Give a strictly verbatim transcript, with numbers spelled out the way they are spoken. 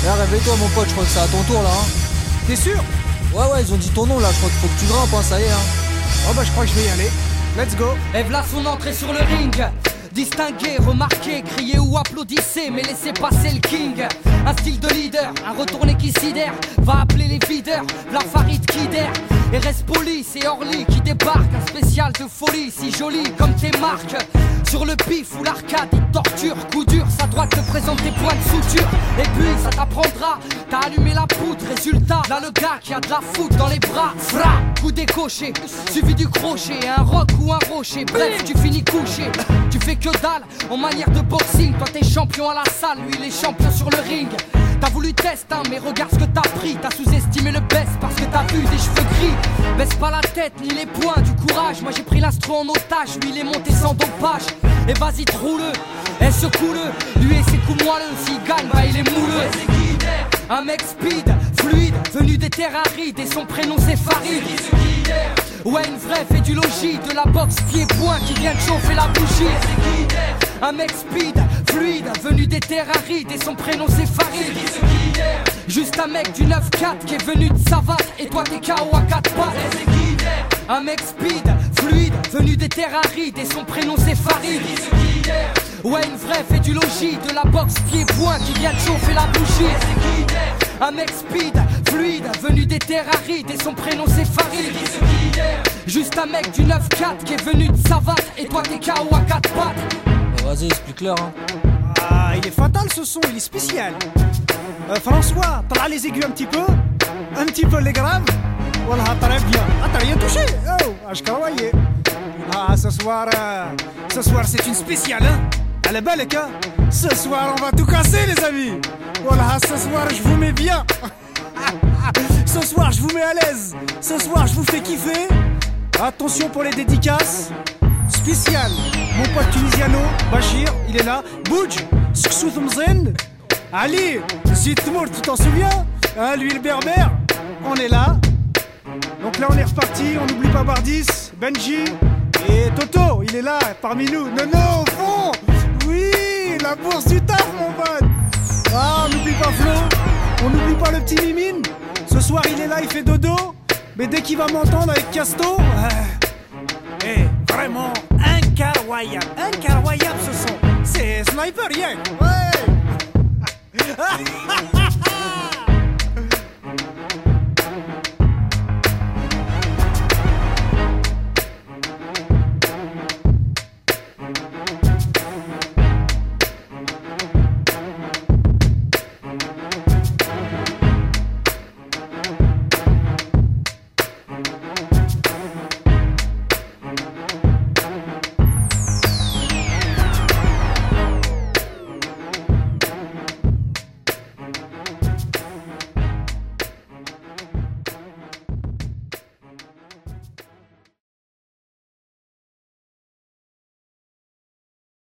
Là, réveille-toi, mon pote, je crois que c'est à ton tour, là. Hein. T'es sûr? Ouais, ouais, ils ont dit ton nom, là. Je crois qu'il faut que tu grimpes, hein, ça y est. Hein. Oh, bah, je crois que je vais y aller. Let's go. Et v'là son entrée sur le ring. Distingué, remarqué, crié ou applaudissez, mais laissez passer le king. Un style de leader, un retourné qui sidère. Va appeler les videurs, la Farid qui d'air. Et reste poli, c'est Orly qui débarque. Un spécial de folie, si joli comme tes marques. Sur le pif ou l'arcade, il torture. Coup dur, sa droite te présente tes points de suture. Et puis ça t'apprendra, t'as allumé la poudre. Résultat, là le gars qui a de la foudre dans les bras. Fra, coup décoché, suivi du crochet. Un roc ou un rocher, bref tu finis couché. Tu fais que dalle en manière de boxing. Toi t'es champion à la salle, lui il est champion sur le ring. T'as voulu tester, hein, mais regarde ce que t'as pris. T'as sous-estimé le best parce que t'as vu des cheveux gris. Baisse pas la tête ni les poings, du courage. Moi j'ai pris l'instru en otage, lui il est monté sans dopage. Et vas-y trou-le, et secoue-le. Lui et ses coups moelleux, s'il gagne bah il est mouleux. Un mec speed, fluide, venu des terres arides. Et son prénom c'est Farid. Ouais, une vraie fait du logis, de la boxe pied-point qui vient de chauffer la bougie. Un mec speed, fluide, venu des terres arides. Et son prénom c'est Farid. Juste un mec du neuf quatre qui est venu de Savate. Et toi t'es K O à quatre pattes. Un mec speed, fluide, venu des terres arides. Et son prénom c'est Farid. Ouais, une vraie fait du logis, de la boxe pied-point qui vient de chauffer la bougie. Un mec speed, fluide, venu des terres arides. Et son prénom c'est Farid. Juste un mec du neuf quatre qui est venu de Savate. Et toi t'es K O à quatre pattes. Bah, vas-y, explique-leur. Hein. Ah, il est fatal ce son, il est spécial. Euh, François, t'as les aigus un petit peu, un petit peu les graves. Voilà, très bien. Ah, t'as rien touché. Oh, ah, je croyais. Ah, ce soir, euh, ce soir c'est une spéciale, hein. Elle est belle, les gars. Ce soir, on va tout casser, les amis. Voilà, ce soir, je vous mets bien. Ce soir, je vous mets à l'aise. Ce soir, je vous fais kiffer. Attention pour les dédicaces. Spécial, mon pote tunisiano, Bachir, il est là. Bouj, Sksout Mzen. Ali, Zitmour, tu t'en souviens? Hein, lui le berbère, on est là. Donc là on est reparti, on n'oublie pas Bardis, Benji et Toto, il est là parmi nous. Nono au fond. Oui, la bourse du taf mon pote. Ah, on n'oublie pas Flo, on n'oublie pas le petit Mimine. Ce soir il est là, il fait dodo. Mais dès qu'il va m'entendre avec Casto, euh, hey, vraiment incroyable, incroyable ce son. C'est Sniper, yeah. Ouais.